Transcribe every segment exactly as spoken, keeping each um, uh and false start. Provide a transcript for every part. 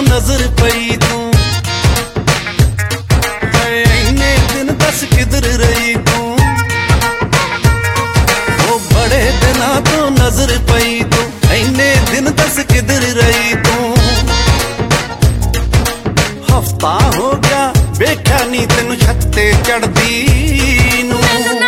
नजर पई तू इन्ने दिन दस किधर रही तू वो बड़े दिना तो नजर पई तू इन्ने दिन दस किधर रही तू हफ्ता हो गया वेख्या नी तेनू छत्ते चढ़दी नू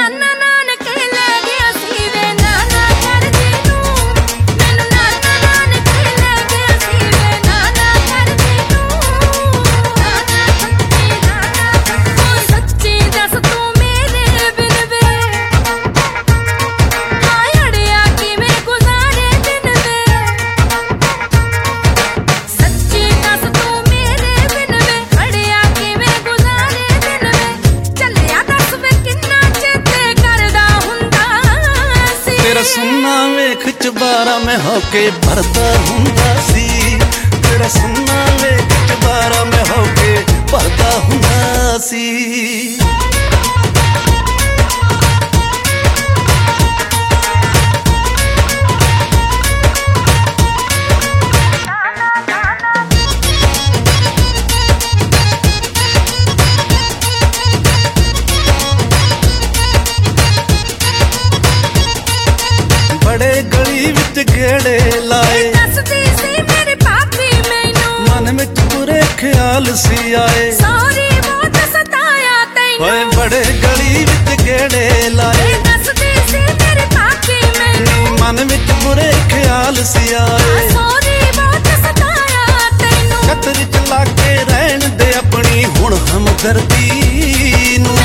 तेरा सुन्ना वेख चबारा में होके भरदा हुंदा सी तेरा सुन्ना वेख चबारा में होके भरदा हुंदा सी बड़े गली विच गेड़े लाए दसदी सी मेरे पापी मैनू मन विच बुरे ख्याल सी आए सॉरी बहुत सताया तैनू ओए बड़े गली विच गेड़े लाए दसदी सी मेरे पापी मैनू मन विच बुरे ख्याल सी आए सॉरी बहुत सताया तैनू छतर च लाके रहन दे अपनी हुण हमदर्दी नू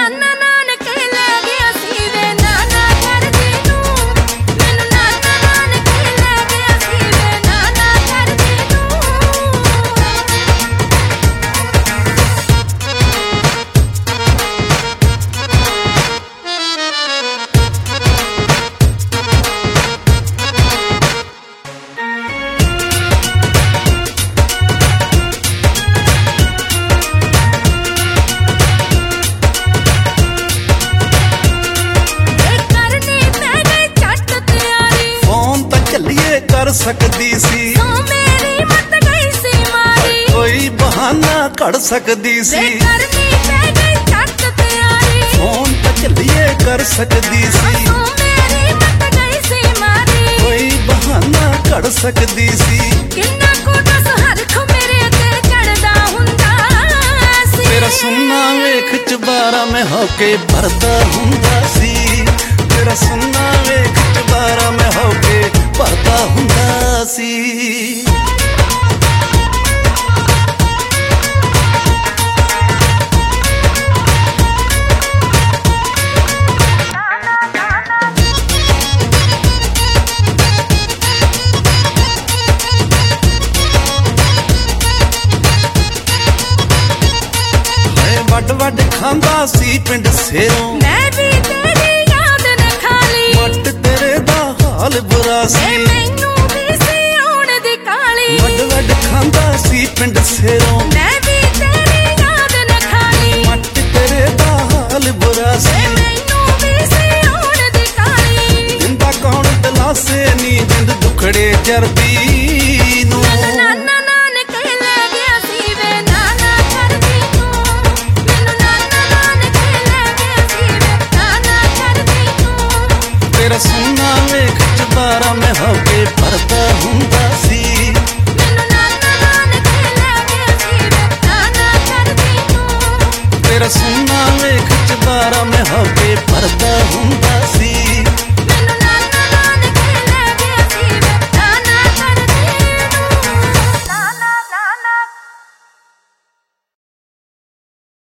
कर सकदी सी तो मेरी मत गई सी मारी कोई बहाना कर सकदी सी करनी पै गई चट प्यारी फोन पे चलिए कर सकदी सी तो मेरी मत गई सी मारी कोई बहाना कर सकदी सी किन्ना को दस हर खो मेरे ते चढ़दा हुंदा सी तेरा सुन्ना वेख चबारा में होके भरदा हुंदा सी तेरा सुन्ना वेख चबारा में होके भरदा हुंदा सी।